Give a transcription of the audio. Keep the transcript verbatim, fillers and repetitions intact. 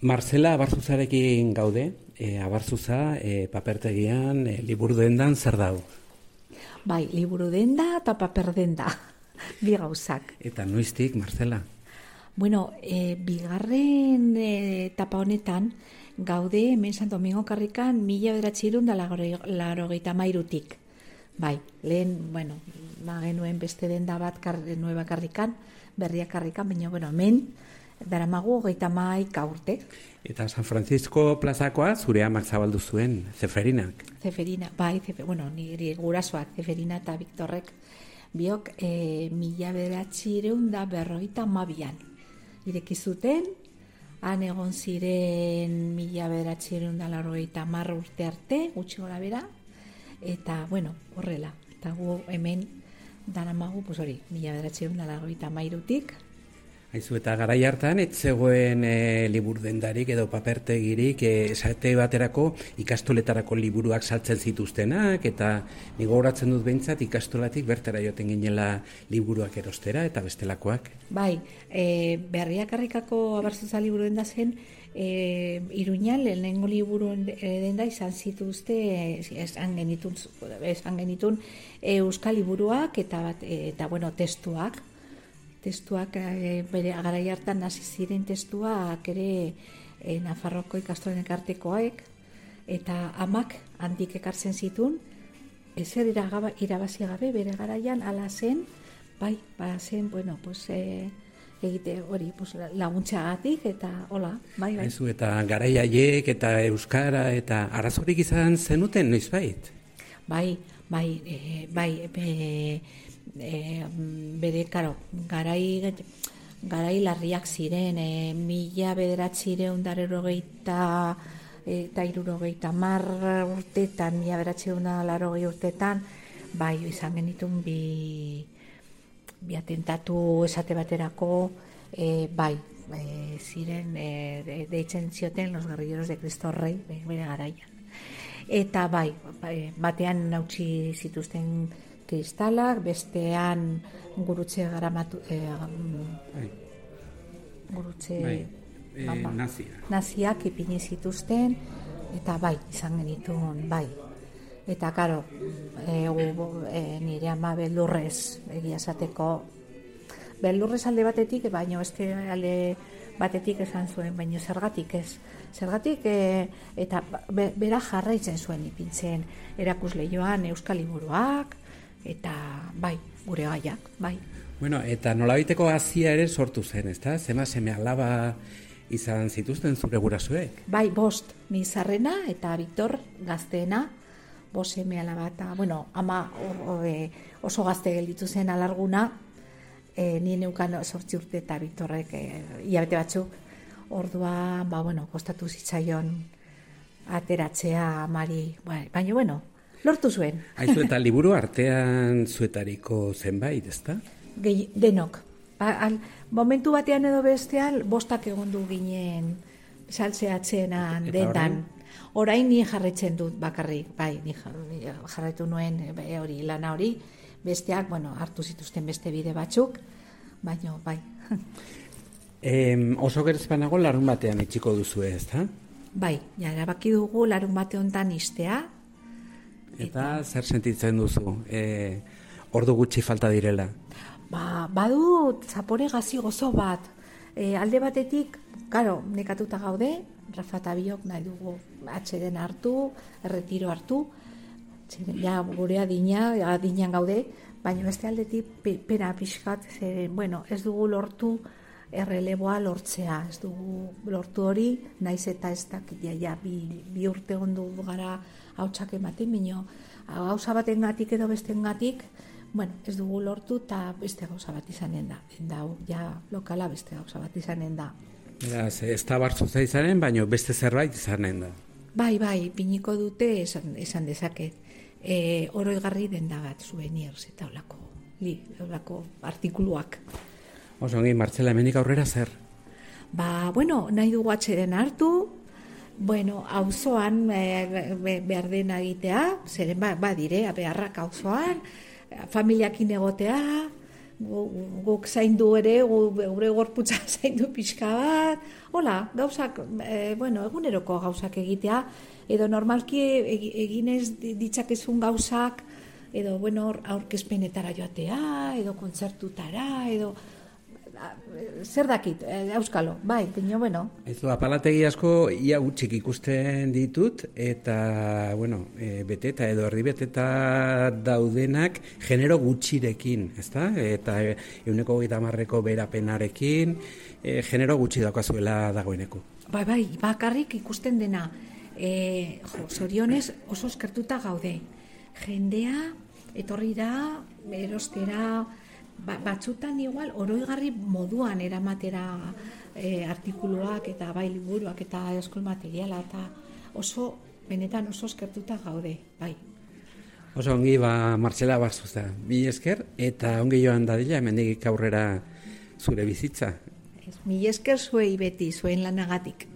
Marcela Abarzuzarekin gaude, e, Abarzuza e, papertegian, e, liburu dendan zer dau? Bai, liburu denda eta paper denda, bi gauzak. Eta noiztik, Marcela? Bueno, e, bigarren e, etapa honetan, gaude hemen San Domingo karrikan mila bederatziehun da laurogeita hamairutik. Bai, lehen, bueno, ba genuen beste denda bat kar, nueva karrikan, berria karrikan, baina, bueno, hemen, daramagu hogeita hamaika urte. Eta San Francisco plazakoa zure amak zabaldu zuen, Zeferinak? Zeferina, bai, zefe, bueno, niri gurasoak, Zeferina eta Viktorrek, biok e, mila bederatziehun da berrogeita hamabian. Ireki zuten, han egon ziren mila bederatziehun da laurogeita hamar urte arte, gutxi gora bera, eta, bueno, horrela, eta gu hemen daramagu, pues hori, mila bederatziehun da laurogeita hamairutik. Aizu, eta garai hartan, ez zegoen e, libur dendarik edo papertegirik, e, esate baterako ikastoletarako liburuak saltzen zituztenak, eta nik gogoratzen dut behintzat ikastolatik bertara joten ginela liburuak erostera eta bestelakoak. Bai, e, berriak harrikako Abarzuza liburu denda zen, e, Iruñan lehenengo liburu denda izan zituzte, esan genitun, esan genitun euskal liburuak eta, bat, eta bueno, testuak. Testuak, e, bere garai hartan hasi ziren testuak ere e, Nafarroko ikastolen elkartekoek, eta amak handik ekartzen zituen, ezer irabazi gabe bere garaian ala zen, bai, ba zen, bueno, pues, e, egite hori, pues, laguntzagatik eta hola, bai, bai. Aizu, eta garai haiek eta euskara eta arazorik izan zenuten noizbait? Bai, bai, e, bai, e, E, bere, karo, garai, garai larriak ziren, e, mila bederatziehun da laurogeita eta hirurogeita hamar urtetan, mila bederatziehun da laurogei urtetan, bai, izan genitun bi, bi atentatu esate baterako, e, bai, e, ziren, e, deitzen zioten los guerrilleros de Cristo Rey, bere garaian. Eta bai, batean nautsi zituzten kristalak, bestean gurutze garamatu, eh, gurutze bai, e, nazia. naziak ipini zituzten, eta bai, izan genituen, bai. Eta, karo, e, e, nire ama beldurrez, egia esateko, beldurrez alde batetik, baina eske alde batetik esan zuen, baina zergatik ez. Zergatik, e, eta be, bera jarraitzen zuen ipintzen erakusleioan euskal liburuak, eta bai, gure gaiak, bai. Bueno, eta nolabiteko hazia ere sortu zen, ezta? Zema seme alaba izan zituzten zure gurasoek? Bai, bost, ni zarrena eta Viktor gazteena, bost seme alaba eta, bueno, ama o, o, oso gazte gelditu zen alarguna, e, ni neukan sortzi urte eta Viktorrek e, hilabete batzuk, ordua, ba, bueno, kostatu zitzaion ateratzea amari, bai, baina, bueno, lortu zuen. Aizu, eta liburu artean zuetariko zenbait, ezta? Gehi, denok. Ba, al, momentu batean edo bestean, bostak egondu ginen saltzeatzenan dendan. Orain ni jarraitzen dut bakarrik, bai, ni jarraitu nuen be, hori, lana hori, besteak, bueno, hartu zituzten beste bide batzuk, baina, bai. E, oso gerezpanago larun batean itxiko duzu, ezta? Bai, ja, erabaki dugu larun bate honetan istea. Eta zer sentitzen duzu, e, ordu gutxi falta direla? Ba, badu zapore gazi gozo bat. E, alde batetik, karo, nekatuta gaude, Rafa eta biok nahi dugu atxeden hartu, erretiro hartu, ja gure adina, adinean gaude, baina beste aldetik pena pixkat, ze, bueno, ez dugu lortu erreleboa lortzea, ez dugu lortu hori, naiz eta ez dakit, ja, ja, bi, bi urte ondu gara hautsak ematen, bino, gauza baten gatik edo besten gatik, bueno, ez dugu lortu eta beste gauza bat izanen da. Da, ja, lokala beste gauza bat izanen da. Beraz, ez da Abarzuza izanen, baina beste zerbait izanen da. Bai, bai, piniko dute esan, esan dezaket. E, oroigarri denda bat, souvenirs eta olako, li, olako artikuluak. Oso ongi, Martxela, hemenik aurrera zer? Ba, bueno, nahi dugu atxeden hartu, bueno, auzoan e, be, behar dena egitea, zeren ba, ba dire, beharrak auzoan, familiakin egotea, guk zaindu ere, gure gorputza zaindu pixka bat, hola, gauzak, e, bueno, eguneroko gauzak egitea, edo normalki eginez ditzakezun gauzak, edo, bueno, aurkezpenetara joatea, edo kontzertutara, edo, zer dakit, euskalo, bai, baina, bueno. Ez du, apalategi asko ia gutxik ikusten ditut, eta, bueno, e, beteta edo erdi beteta daudenak genero gutxirekin, ezta? Eta ehuneko hogeita hamarreko berapenarekin, e, genero gutxi daukazuela dagoeneko. Bai, bai, bakarrik ikusten dena, e, jo, zorionez oso eskertuta gaude. Jendea, etorri da, erostera, Ba, batzutan igual oroigarri moduan eramatera e, artikuluak eta bai liburuak eta eskol materiala eta oso benetan oso eskertuta gaude, bai. Oso ongi ba Martxela Barzuza, bi esker eta ongi joan dadila hemendik aurrera zure bizitza. Ez, mi esker zuei beti zuen lanagatik.